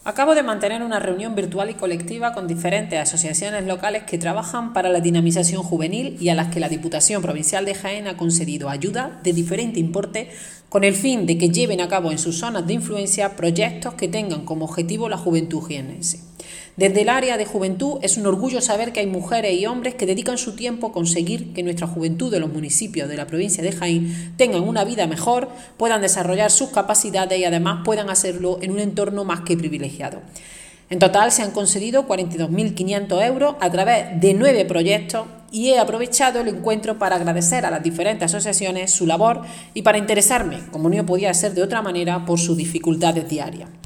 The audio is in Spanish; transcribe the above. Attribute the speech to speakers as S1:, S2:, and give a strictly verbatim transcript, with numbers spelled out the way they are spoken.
S1: Acabo de mantener una reunión virtual y colectiva con diferentes asociaciones locales que trabajan para la dinamización juvenil y a las que la Diputación Provincial de Jaén ha concedido ayuda de diferente importe con el fin de que lleven a cabo en sus zonas de influencia proyectos que tengan como objetivo la juventud jienense. Desde el área de juventud es un orgullo saber que hay mujeres y hombres que dedican su tiempo a conseguir que nuestra juventud de los municipios de la provincia de Jaén tengan una vida mejor, puedan desarrollar sus capacidades y además puedan hacerlo en un entorno más que privilegiado. En total se han concedido cuarenta y dos mil quinientos euros a través de nueve proyectos y he aprovechado el encuentro para agradecer a las diferentes asociaciones su labor y para interesarme, como no podía ser de otra manera, por sus dificultades diarias.